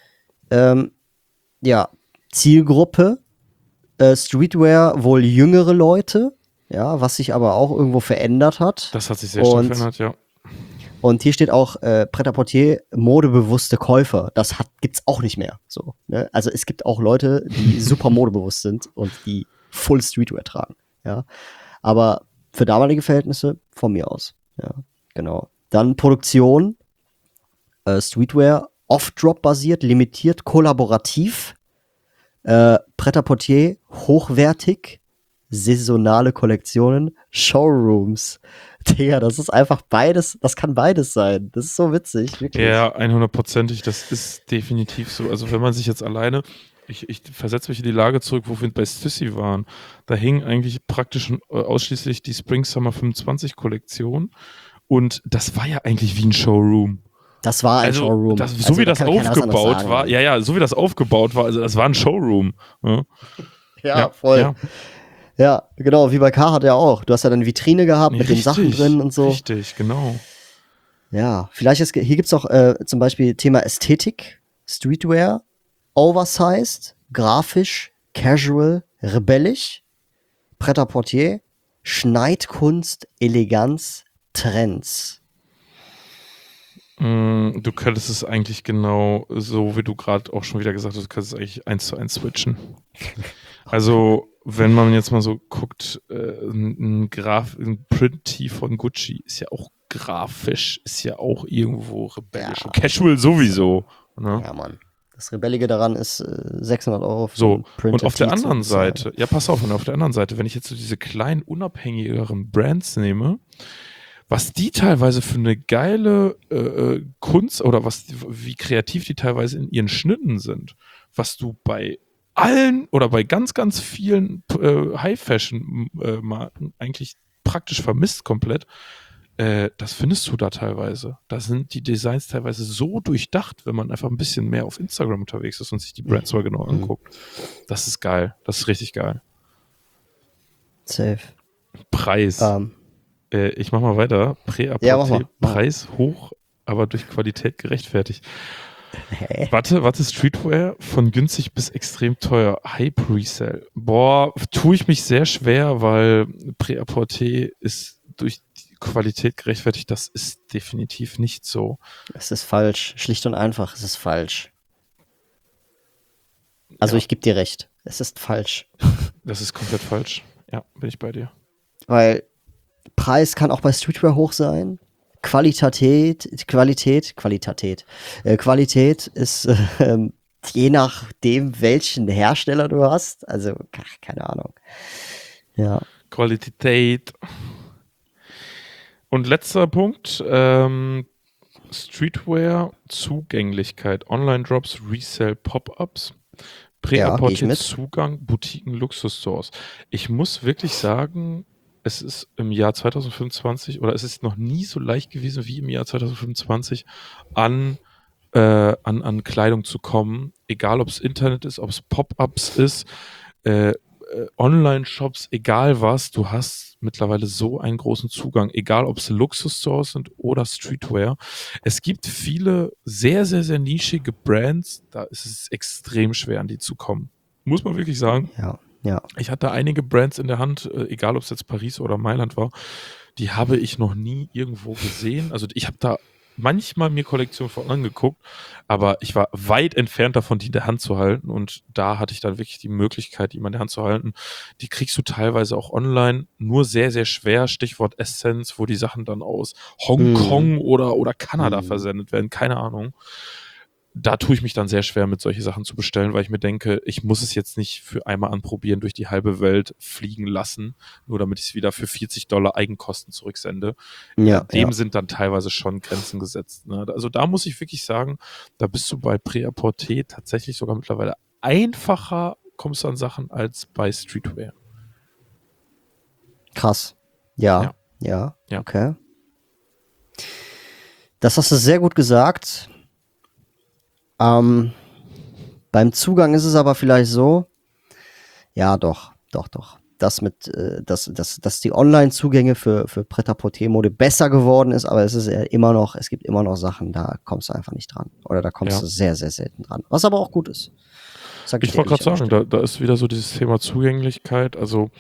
Ja, Zielgruppe, Streetwear wohl jüngere Leute, ja, was sich aber auch irgendwo verändert hat. Das hat sich sehr stark verändert, ja. Und hier steht auch Pret-à-Porter, modebewusste Käufer. Das gibt's auch nicht mehr. So, ne? Also es gibt auch Leute, die super modebewusst sind und die Full Streetwear tragen. Ja, aber für damalige Verhältnisse von mir aus. Ja, genau. Dann Produktion, Streetwear, Off-Drop basiert, limitiert, kollaborativ, Pret-à-Porter, hochwertig, saisonale Kollektionen, Showrooms. Digga, das ist einfach beides, das kann beides sein. Das ist so witzig, wirklich. Ja, 100%ig, das ist definitiv so. Also wenn man sich jetzt alleine, ich versetze mich in die Lage zurück, wo wir bei Stussy waren, da hing eigentlich praktisch ausschließlich die Spring-Summer 25 Kollektion und das war ja eigentlich wie ein Showroom. Das war ein Showroom. So wie das aufgebaut war, so wie das aufgebaut war, also das war ein Showroom. Ja, voll. Ja. Ja, genau, wie bei Carhartt ja auch. Du hast ja dann Vitrine gehabt mit den Sachen drin und so. Richtig, genau. Ja, vielleicht hier gibt's auch zum Beispiel Thema Ästhetik, Streetwear, Oversized, grafisch, casual, rebellisch, Prêt-à-porter, Schneidkunst, Eleganz, Trends. Du könntest es eigentlich genau so, wie du gerade auch schon wieder gesagt hast, du könntest es eigentlich 1:1 switchen. Also, wenn man jetzt mal so guckt, ein Print-Tee von Gucci ist ja auch grafisch, ist ja auch irgendwo rebellisch. Ja. Und Casual sowieso. Ne? Ja, Mann. Das Rebellige daran ist 600 Euro für So, ein Printed und auf der Tee zu anderen bezahlen. Seite, ja, pass auf, und auf der anderen Seite, wenn ich jetzt so diese kleinen, unabhängigeren Brands nehme, was die teilweise für eine geile Kunst oder wie kreativ die teilweise in ihren Schnitten sind, was du bei allen oder bei ganz, ganz vielen High-Fashion-Marken eigentlich praktisch vermisst komplett, das findest du da teilweise. Da sind die Designs teilweise so durchdacht, wenn man einfach ein bisschen mehr auf Instagram unterwegs ist und sich die Brands mal genau anguckt. Das ist geil. Das ist richtig geil. Safe. Preis. Ich mach mal weiter. Ja, mach mal. Preis hoch, aber durch Qualität gerechtfertigt. Hä? Warte, Streetwear von günstig bis extrem teuer. Hype Resell. Boah, tue ich mich sehr schwer, weil Prêt-à-porter ist durch die Qualität gerechtfertigt. Das ist definitiv nicht so. Es ist falsch. Schlicht und einfach, es ist falsch. Also Ja. ich gebe dir recht. Es ist falsch. Das ist komplett falsch. Ja, bin ich bei dir. Weil Preis kann auch bei Streetwear hoch sein. Qualität ist je nachdem, welchen Hersteller du hast. Also, keine Ahnung. Ja. Qualität. Und letzter Punkt, Streetwear, Zugänglichkeit, Online-Drops, Resell, Pop-Ups, Prêt-à-porter, Zugang, Boutiquen, Luxusstores. Ich muss wirklich sagen, es ist im Jahr 2025 oder es ist noch nie so leicht gewesen wie im Jahr 2025 an Kleidung zu kommen, egal ob es Internet ist, ob es Pop-Ups ist, Online-Shops, egal was, du hast mittlerweile so einen großen Zugang, egal ob es Luxusstores sind oder Streetwear. Es gibt viele sehr, sehr, sehr nischige Brands, da ist es extrem schwer, an die zu kommen. Muss man wirklich sagen. Ja. Ich hatte einige Brands in der Hand, egal ob es jetzt Paris oder Mailand war, die habe ich noch nie irgendwo gesehen. Also ich habe da manchmal mir Kollektionen von angeguckt, aber ich war weit entfernt davon, die in der Hand zu halten, und da hatte ich dann wirklich die Möglichkeit, die in der Hand zu halten. Die kriegst du teilweise auch online, nur sehr, sehr schwer, Stichwort Essence, wo die Sachen dann aus Hongkong oder Kanada versendet werden, keine Ahnung. Da tue ich mich dann sehr schwer, mit solche Sachen zu bestellen, weil ich mir denke, ich muss es jetzt nicht für einmal anprobieren, durch die halbe Welt fliegen lassen, nur damit ich es wieder für $40 Eigenkosten zurücksende. Dem sind dann teilweise schon Grenzen gesetzt. Ne? Also da muss ich wirklich sagen, da bist du bei Prêt-à-porter tatsächlich sogar mittlerweile einfacher, kommst du an Sachen, als bei Streetwear. Krass. Ja. Okay. Das hast du sehr gut gesagt. Beim Zugang ist es aber vielleicht so, ja, doch. Dass die Online-Zugänge für Prêt-à-porter-Mode besser geworden ist, aber es gibt immer noch Sachen, da kommst du einfach nicht dran. Oder da kommst du sehr, sehr selten dran. Was aber auch gut ist. Ich wollte gerade sagen, da ist wieder so dieses Thema Zugänglichkeit. Also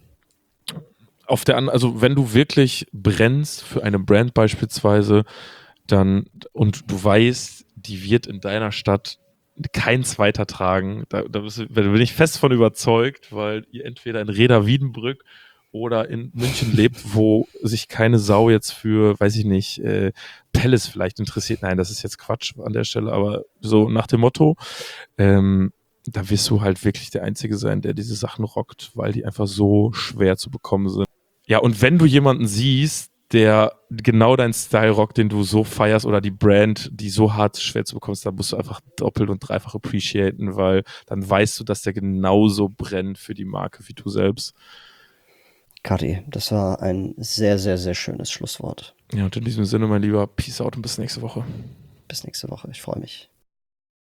also wenn du wirklich brennst für eine Brand beispielsweise, dann, und du weißt, die wird in deiner Stadt kein zweiter tragen, da bin ich fest von überzeugt, weil ihr entweder in Reda-Wiedenbrück oder in München lebt, wo sich keine Sau jetzt für, weiß ich nicht, Palace vielleicht interessiert. Nein, das ist jetzt Quatsch an der Stelle, aber so nach dem Motto, da wirst du halt wirklich der Einzige sein, der diese Sachen rockt, weil die einfach so schwer zu bekommen sind. Ja, und wenn du jemanden siehst, der genau deinen Style rockt, den du so feierst, oder die Brand, die so hart schwer zu bekommen ist, da musst du einfach doppelt und dreifach appreciaten, weil dann weißt du, dass der genauso brennt für die Marke wie du selbst. Kati, das war ein sehr, sehr, sehr schönes Schlusswort. Ja, und in diesem Sinne, mein Lieber, Peace out und bis nächste Woche. Bis nächste Woche, ich freue mich.